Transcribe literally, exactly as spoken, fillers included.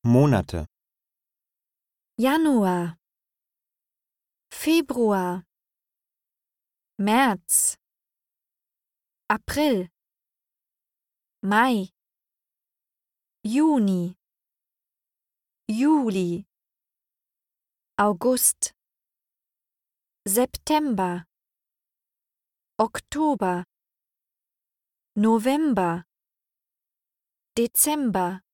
Monate: Januar, Februar, März, April, Mai, Juni, Juli, August, September, Oktober, November, Dezember,